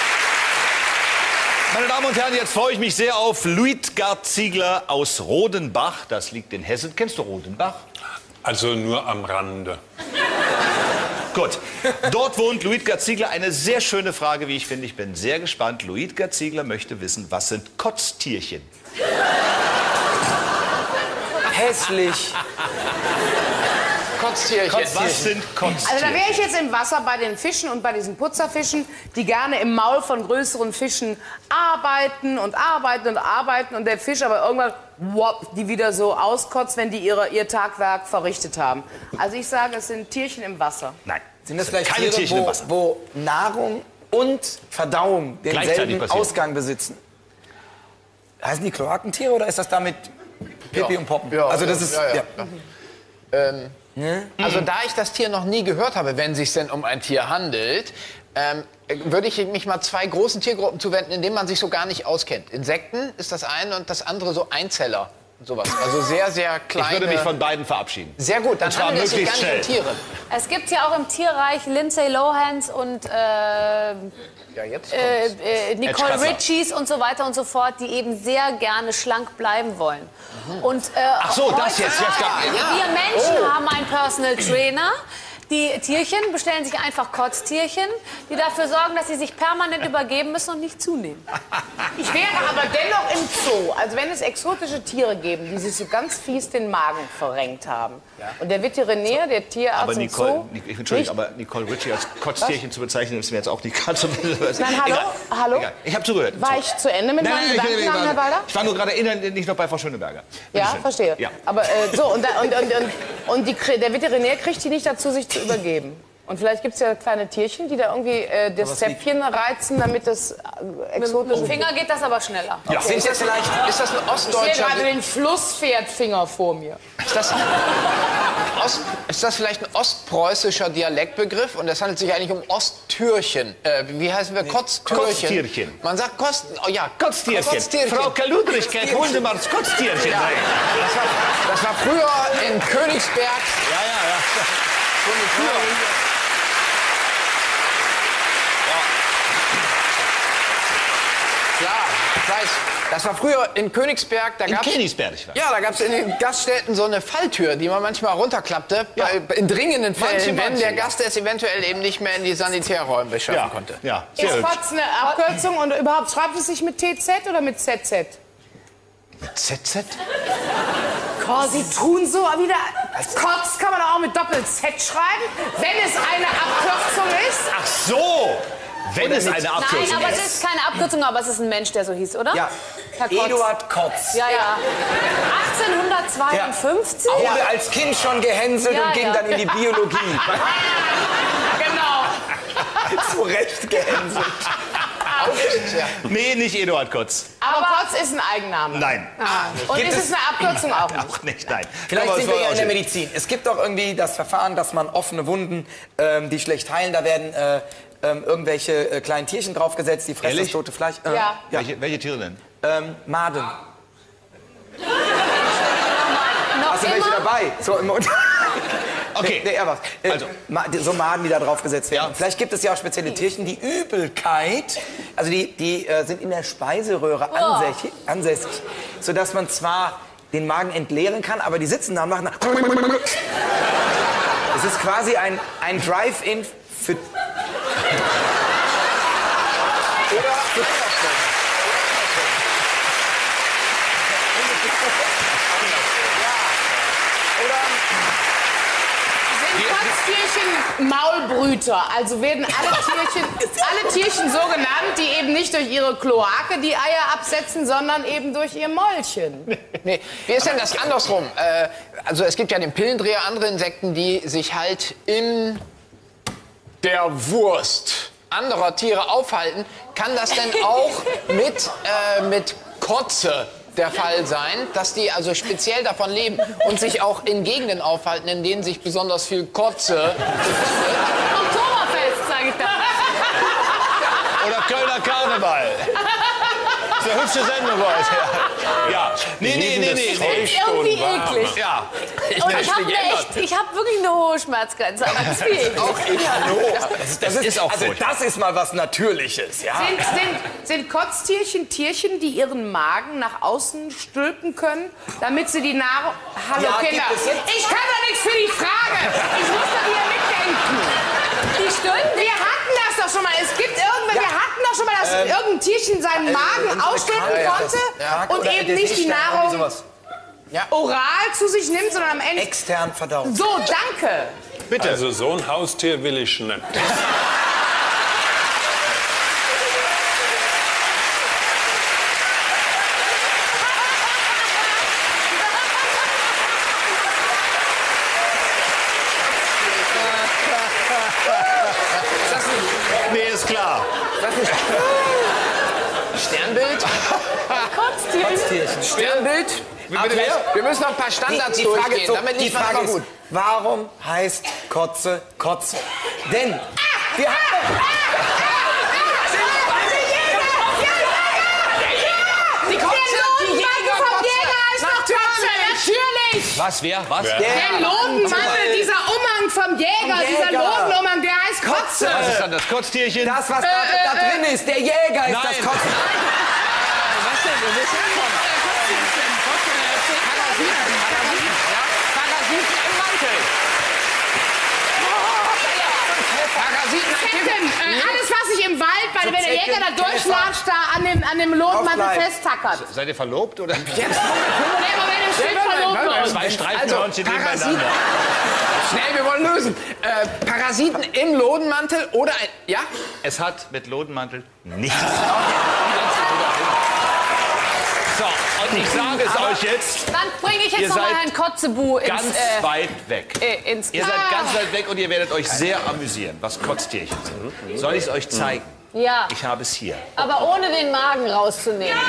Meine Damen und Herren, jetzt freue ich mich sehr auf Luitgard Ziegler aus Rodenbach. Das liegt in Hessen. Kennst du Rodenbach? Also nur am Rande. Gut. Dort wohnt Luitgard Ziegler. Eine sehr schöne Frage, wie ich finde. Ich bin sehr gespannt. Luitgard Ziegler möchte wissen, was sind Kotztierchen? Hässlich. Kotztierchen. Was sind Kotztierchen? Also da wäre ich jetzt im Wasser bei den Fischen und bei diesen Putzerfischen, die gerne im Maul von größeren Fischen arbeiten und arbeiten und arbeiten und der Fisch aber irgendwann wop, die wieder so auskotzt, wenn die ihre, ihr Tagwerk verrichtet haben. Also ich sage, es sind Tierchen im Wasser. Nein. Sind das vielleicht keine Tiere, Tierchen im wo, Wasser? wo Nahrung und Verdauung Gleichzeitig denselben passieren. Ausgang besitzen? Heißen die Kloakentiere oder ist das damit Pipi und Poppen? Ja, also das ist ja, ja. ja. Ähm, Also da ich das Tier noch nie gehört habe, wenn es sich denn um ein Tier handelt, ähm, würde ich mich mal zwei großen Tiergruppen zuwenden, in denen man sich so gar nicht auskennt. Insekten ist das eine und das andere so Einzeller. Sowas. Also sehr, sehr kleine... Ich würde mich von beiden verabschieden. Sehr gut, dann Und zwar handelt es sich gar möglichst nicht um schnell. Tiere. Es gibt ja auch im Tierreich Lindsay Lohans und äh, Ja, jetzt äh, kommt's. äh, Nicole Edge-Kasser. Richies und so weiter und so fort, die eben sehr gerne schlank bleiben wollen. Und, äh, Ach so, das heute- jetzt. jetzt gab, Wir Menschen haben einen Personal Trainer. Die Tierchen bestellen sich einfach Kotztierchen, die dafür sorgen, dass sie sich permanent übergeben müssen und nicht zunehmen. Ich wäre aber dennoch im Zoo. Also wenn es exotische Tiere geben, die sich so ganz fies den Magen verrenkt haben. Und der Veterinär, der Tierarzt aber im Nicole, Zoo... Nic- Entschuldigung, nicht- aber Nicole Richie als Kotztierchen zu bezeichnen, ist mir jetzt auch nicht ganz so... Nein, hallo? Hallo? Egal. Ich habe zugehört. War ich zu Ende mit Nein, meinen nein, ich, Gedanken, ich, Herr ich, Walder? ich war nur gerade innerlich nicht noch bei Frau Schöneberger. Bitte Ja, schön. verstehe. Ja. Aber äh, so, und, da, und, und, und, und die, krie- der Veterinär kriegt die nicht dazu, sich zu übergeben. Und vielleicht gibt es ja kleine Tierchen, die da irgendwie äh, das Zäpfchen reizen, damit das äh, Mit exotische... dem Finger geht das aber schneller. Ja. Sind das vielleicht, ist das ein Ich sehe ostdeutscher... gerade den Flusspferdfinger vor mir. Ist das, Ost, ist das vielleicht ein ostpreußischer Dialektbegriff? Und es handelt sich eigentlich um Osttürchen. Äh, wie heißen wir? Kotztürchen. Kotztierchen. Man sagt Kosten... Oh ja, Kotztierchen. Kotztierchen. Frau Kaludrich, holen Sie mal das Kotztierchen rein. Das war, das war früher in Königsberg. Ja, ja, ja. Klar, ich weiß. Das war früher in Königsberg. Da In gab's, Königsberg, ich weiß. ja, da gab es in den Gaststätten so eine Falltür, die man manchmal runterklappte. Bei, in dringenden Fällen, Manche, wenn manche, der ja. Gast es eventuell eben nicht mehr in die Sanitärräume schaffen Ja, konnte. ja, sehr Ist hübsch. Kotz eine Abkürzung und überhaupt schreibt es sich mit T Z oder mit Z Z? Z Z? Oh, Sie tun so wieder. Kotz kann man auch mit Doppel-Z schreiben, wenn es eine Abkürzung ist. Ach so! Wenn es eine Nein, Abkürzung aber ist. es ist keine Abkürzung, aber es ist ein Mensch, der so hieß, oder? Ja, Herr Kotz. Eduard Kotz. Ja, ja. achtzehnhundertzweiundfünfzig? Ja. Wurde als Kind schon gehänselt Ja, und ging ja. dann in die Biologie. Genau. Zu Recht gehänselt. Nee, nicht Eduard Kotz. Aber Kotz ist ein Eigenname. Nein. Und Gibt ist es- es eine Abkürzung auch nicht? Auch nicht, nein. Vielleicht Aber sind es wir war ja in der auch- Medizin. Es gibt doch irgendwie das Verfahren, dass man offene Wunden, ähm, die schlecht heilen, da werden äh, ähm, irgendwelche äh, kleinen Tierchen draufgesetzt, die fressen Ehrlich? das tote Fleisch. Äh, Ja. ja. Welche, welche Tiere denn? Ähm, Maden. Noch Hast du welche immer? dabei? So im Mund. Okay. Nee, er war's. Äh, Also. Ma- so Maden, die da draufgesetzt werden. Ja. Vielleicht gibt es ja auch spezielle Tierchen, die Übelkeit, also die, die äh, sind in der Speiseröhre ansässig, ansässig, sodass man zwar den Magen entleeren kann, aber die sitzen da und machen. Es ist quasi ein, ein Drive-In für. Oder für Sind Kotztierchen Maulbrüter? Also werden alle Tierchen, alle Tierchen so genannt, die eben nicht durch ihre Kloake die Eier absetzen, sondern eben durch ihr Mäulchen. Nee, wie ist denn das andersrum? Äh, also es gibt ja den Pillendreher, andere Insekten, die sich halt in der Wurst anderer Tiere aufhalten. Kann das denn auch mit, äh, mit Kotze der Fall sein, dass die also speziell davon leben und sich auch in Gegenden aufhalten, in denen sich besonders viel Kotze... Oktoberfest, sage ich da. Oder Kölner Karneval. Das ist eine hübsche Sendung heute. Ja. Nee, nee, nee, nee. nee. Irgendwie eklig. Ja. Und ich habe echt, ich habe wirklich eine hohe Schmerzgrenze. Aber das ist wie eklig. Auch ich. Hallo. Das, das ist auch also furchtbar. das ist mal was Natürliches, ja. Sind, sind, sind Kotztierchen Tierchen, die ihren Magen nach außen stülpen können, damit sie die Nahrung... Hallo Ja, Kinder, gibt es jetzt- ich kann doch nichts für die Frage. Ich muss doch hier mitdenken. Die stülpen Wir hatten das doch schon mal. Es gibt irgendwann, wir hatten doch schon mal, dass irgendein Tierchen seinen Magen unsere ausstülpen Kranke, konnte ja, und oder eben der nicht die Seestern, irgendwie Nahrung sowas. oral zu sich nimmt, sondern am Ende... Extern verdaut. So, danke. Bitte. Also so ein Haustier will ich nicht. Nee, ist klar. Sternbild? Kotztierchen. Sternbild? Bitte wer? Wir müssen noch ein paar Standards Die, die Frage, durchgehen, so, damit die liegt man Frage aber ist, gut. warum heißt Kotze Kotze? Denn wir haben... Die Kotze, die Jäger vom Jäger ist doch Kotze, natürlich. Was, wer, was? Wer? Der Lodenmantel, dieser Umhang vom Jäger, Vom dieser Jäger. Lodenumhang, der heißt Kotze. Was ist dann das Kotztierchen? Das, was da, da drin ist, der Jäger ist Nein. das Kotze. Was denn? Wo bist du hergekommen? Parasiten im Mantel. Parasiten am Zecken, Kippen. äh, alles, was sich im Wald, bei, wenn der Zecken, Jäger da durchlatscht, da an dem, an dem Lodenmantel Aufbleiben. festtackert. Seid ihr verlobt oder? Nee, Moment, im Schild verlobt. Zwei Also, Streifenhörnchen Parasiten. nebeneinander. Schnell, wir wollen lösen. Äh, Parasiten im Lodenmantel oder ein... Ja? Es hat mit Lodenmantel nichts. So, und ich sage es euch jetzt, Dann bringe ich Ihr jetzt noch mal seid Herrn Kotzebu ins... ganz äh, weit weg. äh, ins Ihr seid ganz weit weg und ihr werdet euch sehr amüsieren, was Kotztierchen sind. Soll ich es euch zeigen? Ja, Ich habe es hier. aber ohne den Magen rauszunehmen.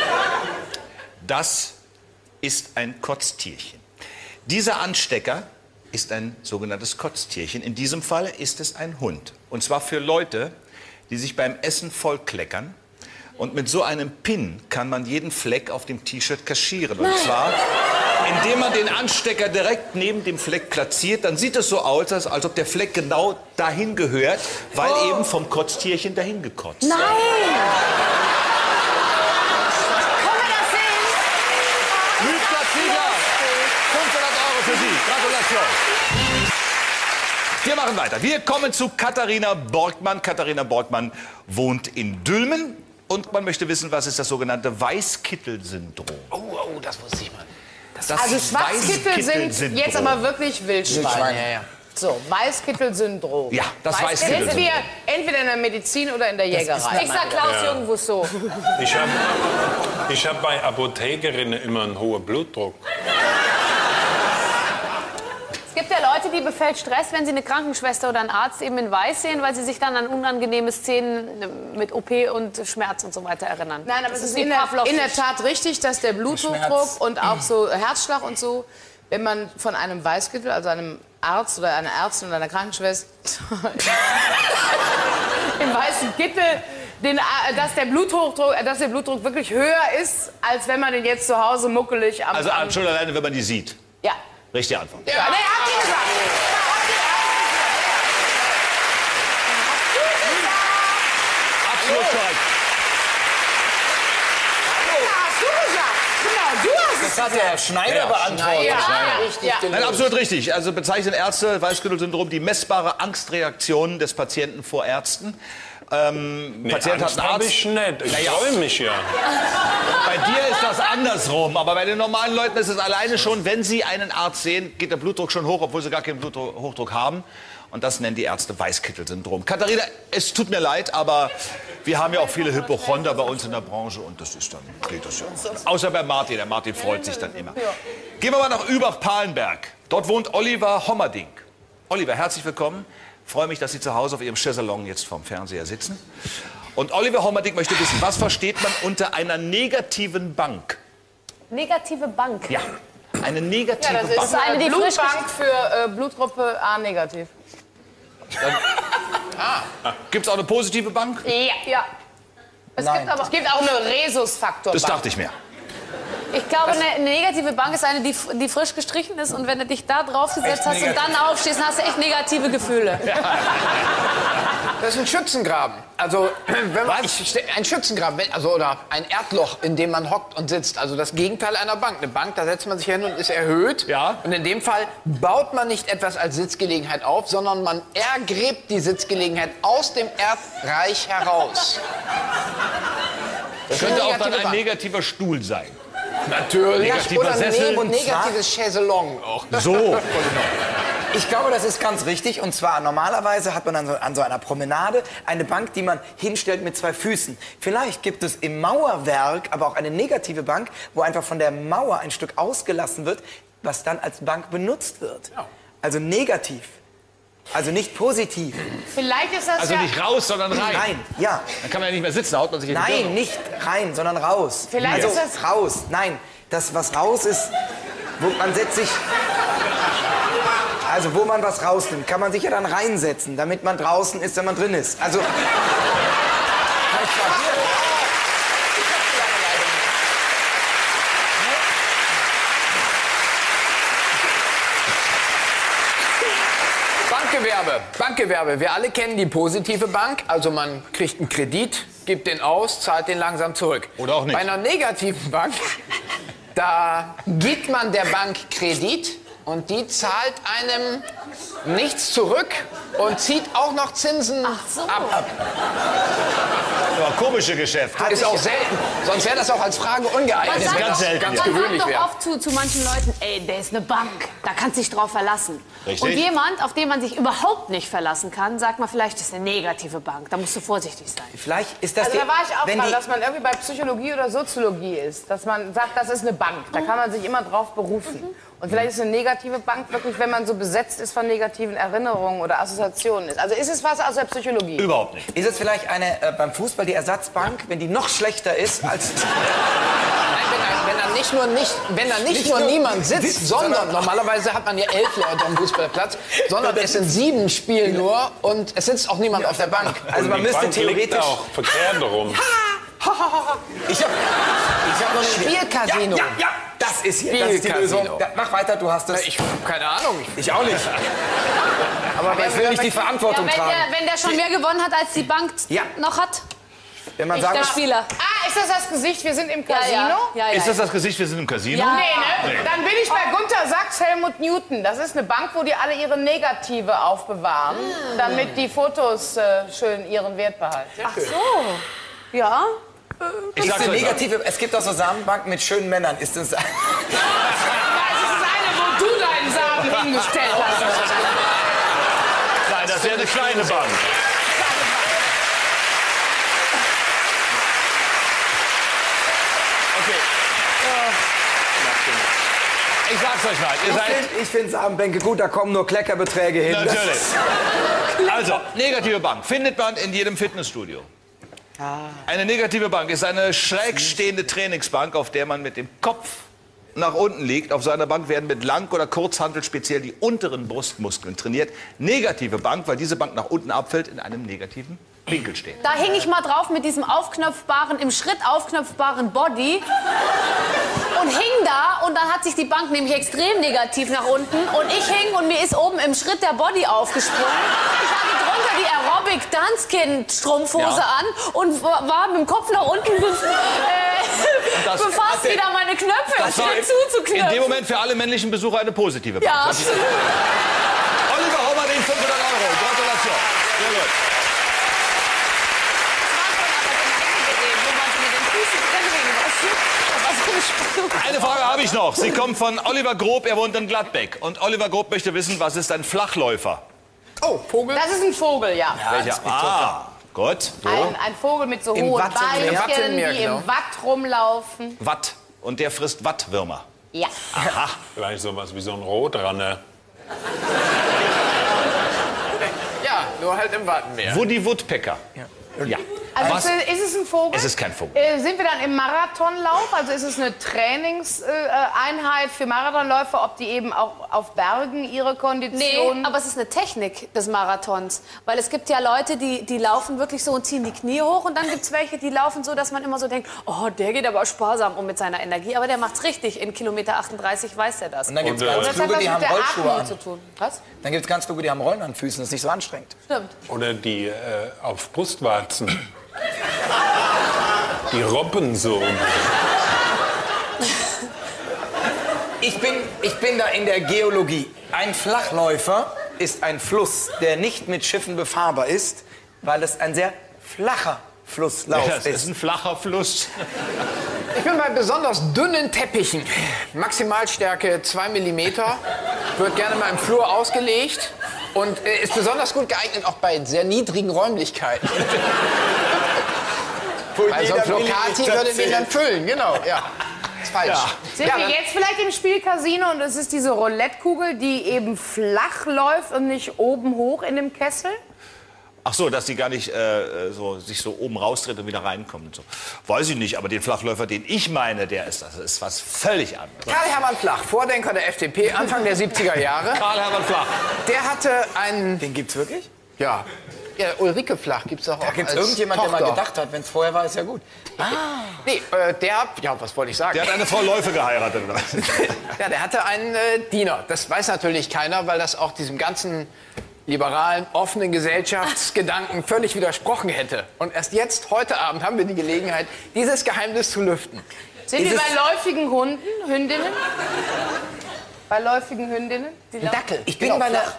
Das ist ein Kotztierchen. Dieser Anstecker ist ein sogenanntes Kotztierchen. In diesem Fall ist es ein Hund. Und zwar für Leute, die sich beim Essen vollkleckern. Und mit so einem Pin kann man jeden Fleck auf dem T-Shirt kaschieren. Und zwar, indem man den Anstecker direkt neben dem Fleck platziert. Dann sieht es so aus, als, als ob der Fleck genau dahin gehört, weil eben vom Kotztierchen dahin gekotzt. Nein! Können wir das sehen? Lübcker Ziegler, fünfhundert Euro für Sie. Gratulation. Wir machen weiter. Wir kommen zu Katharina Borgmann. Katharina Borgmann wohnt in Dülmen. Und man möchte wissen, was ist das sogenannte Weißkittel-Syndrom? Oh, oh, das wusste ich mal. Das Also Schwarzkittel sind Weißkittel-Syndrom. jetzt aber wirklich Wildschweine. Wildschweine, ja, ja. So, Weißkittel-Syndrom. Ja, das Sind Weißkittel-Syndrom. wir entweder in der Medizin oder in der Jägerei? Ich sag Klaus-Jürgen Wusso. Ich habe ich hab bei Apothekerinnen immer einen hohen Blutdruck. Es gibt ja Leute, die befällt Stress, wenn sie eine Krankenschwester oder einen Arzt eben in Weiß sehen, weil sie sich dann an unangenehme Szenen mit O P und Schmerz und so weiter erinnern. Nein, aber Das es ist wie in der, Pavlovs. in der Tat richtig, dass der Bluthochdruck und auch so Herzschlag und so, wenn man von einem Weißkittel, also einem Arzt oder einer Ärztin oder einer Krankenschwester im weißen Kittel, den, dass, der Bluthochdruck, dass der Blutdruck wirklich höher ist, als wenn man den jetzt zu Hause muckelig am... Also am schon alleine, wenn man die sieht. ja. Richtige Antwort. Ja, nee, habt ihr gesagt. Absolut korrekt. Hast du gesagt? Genau, du hast es Das hat der Schneider beantwortet. Ja, richtig. Ja. Nein, absolut richtig. Also bezeichnen Ärzte Weißkittel-Syndrom die messbare Angstreaktion des Patienten vor Ärzten. Ähm, Nee, Patient Angst hat einen hab Arzt. ich nicht. Ich Naja. freue mich ja. Bei dir ist das andersrum, aber bei den normalen Leuten ist es alleine schon, wenn sie einen Arzt sehen, geht der Blutdruck schon hoch, obwohl sie gar keinen Bluthochdruck haben. Und das nennen die Ärzte Weißkittel-Syndrom. Katharina, es tut mir leid, aber wir haben ja auch viele Hypochonder bei uns in der Branche und das ist dann, geht das ja. Außer bei Martin, der Martin freut sich dann immer. Gehen wir mal nach Übach-Palenberg. Dort wohnt Oliver Hommerding. Oliver, herzlich willkommen. Ich freue mich, dass Sie zu Hause auf Ihrem Chaiselong jetzt vorm Fernseher sitzen. Und Oliver Hommerding möchte wissen, was versteht man unter einer negativen Bank? Negative Bank. Ja, eine negative Ja, das ist Bank. eine, eine die frisch Blutbank für äh, Blutgruppe A negativ. Gibt es auch eine positive Bank? Ja. ja. Es Nein. gibt aber Es gibt auch eine Rhesusfaktorbank. Das dachte ich mir. Ich glaube, eine, eine negative Bank ist eine, die, die frisch gestrichen ist. Und wenn du dich da drauf gesetzt hast und dann aufstehst, dann hast du echt negative Gefühle. Das ist ein Schützengraben. Also, wenn man, ich, ste- ein Schützengraben, wenn- also, oder ein Erdloch, in dem man hockt und sitzt. Also das Gegenteil einer Bank. Eine Bank, da setzt man sich hin und ist erhöht. Ja. Und in dem Fall baut man nicht etwas als Sitzgelegenheit auf, sondern man ergräbt die Sitzgelegenheit aus dem Erdreich heraus. Das könnte auch dann negative ein Bank. negativer Stuhl sein. Natürlich. Negativer Oder ein Sessel. ne Und negatives Chaiselong auch. So. Ich glaube, das ist ganz richtig. Und zwar normalerweise hat man an so, an so einer Promenade eine Bank, die man hinstellt mit zwei Füßen. Vielleicht gibt es im Mauerwerk aber auch eine negative Bank, wo einfach von der Mauer ein Stück ausgelassen wird, was dann als Bank benutzt wird. Also negativ. Also nicht positiv. Vielleicht ist das Also ja... nicht raus, sondern rein. Nein, ja. Dann kann man ja nicht mehr sitzen, da haut man sich in die Birne. Nein, nicht rein, sondern raus. Vielleicht also ist das- raus. Nein, das, was raus ist, wo man setzt sich... Also wo man was rausnimmt, kann man sich ja dann reinsetzen, damit man draußen ist, wenn man drin ist. Also... Bankgewerbe. Bankgewerbe. Wir alle kennen die positive Bank. Also man kriegt einen Kredit, gibt den aus, zahlt den langsam zurück. Oder auch nicht. Bei einer negativen Bank, da gibt man der Bank Kredit und die zahlt einem nichts zurück und zieht auch noch Zinsen so. ab. Ja, komische Geschäfte. Ist auch selten. Sonst wäre das auch als Frage ungeeignet. Man sagt wenn ganz das selten, ganz ja. Man gewöhnlich sagt doch wäre. oft zu, zu manchen Leuten, ey, der ist eine Bank, da kannst du dich drauf verlassen. Richtig. Und jemand, auf den man sich überhaupt nicht verlassen kann, sagt man vielleicht, das ist eine negative Bank, da musst du vorsichtig sein. Vielleicht ist das Also da die, war ich auch wenn dran, die, dass man irgendwie bei Psychologie oder Soziologie ist. Dass man sagt, das ist eine Bank. Da kann man sich immer drauf berufen. Und vielleicht ist eine negative Bank wirklich, wenn man so besetzt ist von negativen Erinnerungen oder Assoziationen ist. Also ist es was aus der Psychologie? Überhaupt nicht. Ist es vielleicht eine, äh, beim Fußball die Ersatzbank, wenn die noch schlechter ist als... Nein, wenn da, wenn da nicht nur, nicht, wenn da nicht nur niemand sitzt, sondern normalerweise hat man ja elf Leute am Fußballplatz, sondern es sind sieben Spielen nur und es sitzt auch niemand auf der Bank. Also man Die müsste Bank liegt theoretisch... auch verkehrt rum. Ich habe ich hab noch eine Idee. Spielcasino. Ja, ja, ja, das ist hier das ist die Spielcasino. Lösung. Da, mach weiter, du hast es. Ich keine Ahnung. Ich auch nicht. Aber ich will nicht die Ja, Verantwortung wenn, tragen. der, wenn der schon mehr gewonnen hat, als die Bank Ja. noch hat, Wenn man der sagt, Spieler. Ah, ist das das Gesicht? Wir sind im Ja, Casino? ja. Ja, ja. Ist das das Gesicht, wir sind im Casino? Ja. Nee, ne? Dann bin ich bei Gunther Sachs, Helmut Newton. Das ist eine Bank, wo die alle ihre Negative aufbewahren, damit die Fotos äh, schön ihren Wert behalten. Ach so. Ja. Ich ist sag's eine euch mal. negative, es gibt auch so Samenbanken mit schönen Männern. Ist das... Das ist eine, wo du deinen Samen hingestellt hast. das wäre eine kleine Bank. Okay. Ich sag's euch mal, ihr Ich seid... finde ich find Samenbänke gut, da kommen nur Kleckerbeträge hin. Natürlich. Also, negative Bank findet man in jedem Fitnessstudio. Eine negative Bank ist eine schräg stehende Trainingsbank, auf der man mit dem Kopf nach unten liegt. Auf so einer Bank werden mit Lang- oder Kurzhantel speziell die unteren Brustmuskeln trainiert. Negative Bank, weil diese Bank nach unten abfällt, in einem negativen Winkel steht. Da hing ich mal drauf mit diesem aufknöpfbaren, im Schritt aufknöpfbaren Body und hing da und dann hat sich die Bank nämlich extrem negativ nach unten und ich hing und mir ist oben im Schritt der Body aufgesprungen. Ich hatte drunter die Aerobic-Dance-Kind-Strumpfhose Ja. an und war mit dem Kopf nach unten bef äh, das- befasst, wieder meine Knöpfe Das war schön zuzuknöpfen. in dem Moment für alle männlichen Besucher eine positive Bank. Ja, Das ist- Oliver Hommerding, fünfhundert Euro. Gratulation. Sehr gut. Eine Frage habe ich noch. Sie kommt von Oliver Grob, er wohnt in Gladbeck. Und Oliver Grob möchte wissen, was ist ein Flachläufer? Oh, Vogel. Das ist ein Vogel, ja. Welcher? Ah, gut. Wo? Ein, ein Vogel mit so Im hohen Wattenmeer. Beinchen, Wattenmeer, die genau. im Watt rumlaufen. Watt. Und der frisst Wattwürmer. Ja. Vielleicht sowas wie so ein Rotranne. Ja, nur halt im Wattenmeer. Woody Woodpecker. Ja. Also Was? ist es ein Vogel? Es ist kein Vogel. Äh, sind wir dann im Marathonlauf? Also ist es eine Trainingseinheit für Marathonläufer, ob die eben auch auf Bergen ihre Nee, Kondition... aber es ist eine Technik des Marathons. Weil es gibt ja Leute, die, die laufen wirklich so und ziehen die Knie hoch. Und dann gibt es welche, die laufen so, dass man immer so denkt, oh, der geht aber sparsam um mit seiner Energie. Aber der macht's richtig. In Kilometer achtunddreißig weiß er das. Und dann gibt es Und, äh, ganz das hat Kluge, was die mit haben der Rollschuhe Atmung an. zu tun. Was? Dann gibt es ganz Kluge, die haben Rollen an Füßen. Das ist nicht so anstrengend. Stimmt. Oder die äh, auf Brustwarzen. Die robben so. Ich bin, ich bin da in der Geologie. Ein Flachläufer ist ein Fluss, der nicht mit Schiffen befahrbar ist, weil es ein sehr flacher Flusslauf Das ist ist. ein flacher Fluss. Ich bin bei besonders dünnen Teppichen. Maximalstärke zwei Millimeter. Wird gerne mal im Flur ausgelegt. Und äh, ist besonders gut geeignet auch bei sehr niedrigen Räumlichkeiten. Weil so ein Flocati würde den dann füllen, genau, ja. Ist falsch. Sind Ja, wir dann- jetzt vielleicht im Spiel Casino und es ist diese Roulette-Kugel, die eben flach läuft und nicht oben hoch in dem Kessel? Ach so, dass die gar nicht äh, so, sich so oben raustritt und wieder reinkommt. Und so. Weiß ich nicht, aber den Flachläufer, den ich meine, der ist, das ist was völlig anderes. Karl-Hermann Flach, Vordenker der F D P, Anfang der siebziger Jahre. Karl-Hermann Flach. Der hatte einen, Den gibt's wirklich? ja, ja Ulrike Flach gibt's auch. Da gibt es als irgendjemand, der mal Tochter. gedacht hat, wenn es vorher war, ist ja gut. Nee, äh, der, ja, was wollte ich sagen? Der hat eine Frau Läufe geheiratet. Oder? was? Ja, der hatte einen äh, Diener. Das weiß natürlich keiner, weil das auch diesem ganzen liberalen, offenen Gesellschaftsgedanken völlig widersprochen hätte. Und erst jetzt, heute Abend, haben wir die Gelegenheit, dieses Geheimnis zu lüften. Sind wir Dieses- bei läufigen Hunden, Hündinnen? Bei läufigen Hündinnen? Die Ein Dackel. Ich bin Genau, bei der, flach.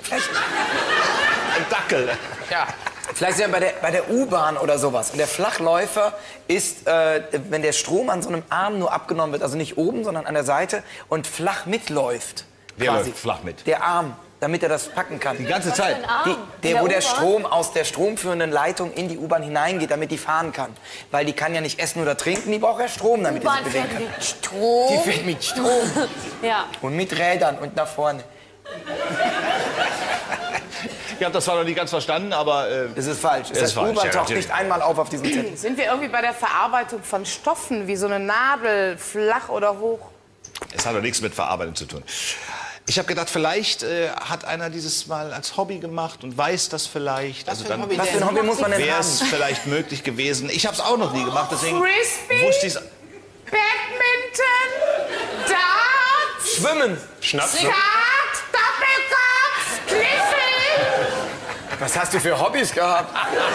Ein Dackel. Ja. vielleicht sind wir bei der, bei der U-Bahn oder sowas. Und der Flachläufer ist, äh, wenn der Strom an so einem Arm nur abgenommen wird, also nicht oben, sondern an der Seite und flach mitläuft. Wer quasi. läuft flach mit? Der Arm, damit er das packen kann. Die ganze Zeit. Die, In der, der wo der U-Bahn? Strom aus der stromführenden Leitung in die U-Bahn hineingeht, damit die fahren kann. Weil die kann ja nicht essen oder trinken, die braucht ja Strom, damit die sich U-Bahn bewegen fährt kann. mit Strom. Die fährt mit Strom Ja. und mit Rädern und nach vorne. Ich habe das zwar noch nicht ganz verstanden, aber äh, Das ist falsch. Das ist heißt, falsch, U-Bahn ja, taucht natürlich. nicht einmal auf auf diesem Zettel. Sind wir irgendwie bei der Verarbeitung von Stoffen, wie so eine Nadel, flach oder hoch? es hat doch nichts mit Verarbeitung zu tun. Ich habe gedacht, vielleicht äh, hat einer dieses mal als Hobby gemacht und weiß das vielleicht. Also für ein dann Hobby Was für ein Hobby muss man denn wäre haben? es vielleicht möglich gewesen. Ich habe es auch noch nie gemacht, deswegen Frisbee? wusste ich es. Badminton, Darts, Schwimmen. Schnaps. Skat, Doppelkopf, Kniffel. Was hast du für Hobbys gehabt?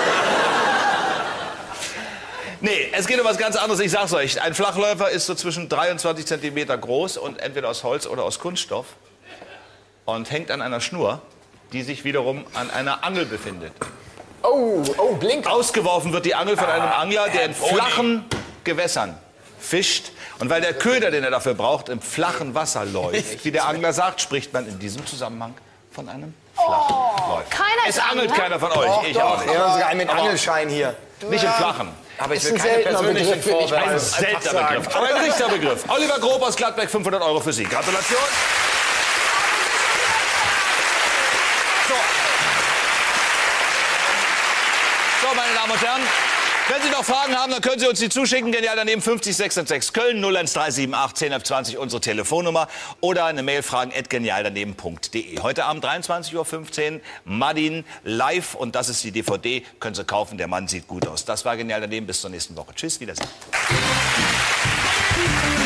Nee, es geht um was ganz anderes. Ich sag's euch. Ein Flachläufer ist so zwischen dreiundzwanzig Zentimeter groß und entweder aus Holz oder aus Kunststoff und hängt an einer Schnur, die sich wiederum an einer Angel befindet. Oh, oh, Blinker. Ausgeworfen wird die Angel von einem Angler, der in flachen Gewässern fischt. Und weil der Köder, den er dafür braucht, im flachen Wasser läuft, wie der Angler sagt, spricht man in diesem Zusammenhang von einem Oh, Flachen läuft. Keiner Es ist angelt Angler? keiner von euch. Ich auch nicht. Ja, sogar einen mit Angelschein hier. Nicht im Flachen. Aber ich Ist will ein keine seltener persönlichen Begriff, will ich Vorwürfe. Ein Einfach seltener sagen. Begriff. Aber ein richtiger Begriff. Oliver Grob aus Gladbeck, fünfhundert Euro für Sie. Gratulation. So. So, meine Damen und Herren. Wenn Sie noch Fragen haben, dann können Sie uns die zuschicken. Genial daneben fünfzig sechshundertsechs Köln null eins drei sieben acht zehn elf zwanzig unsere Telefonnummer oder eine Mail fragen at genialdaneben punkt de. Heute Abend dreiundzwanzig Uhr fünfzehn Madin live und das ist die D V D. Können Sie kaufen. Der Mann sieht gut aus. Das war Genial daneben. Bis zur nächsten Woche. Tschüss, Wiedersehen.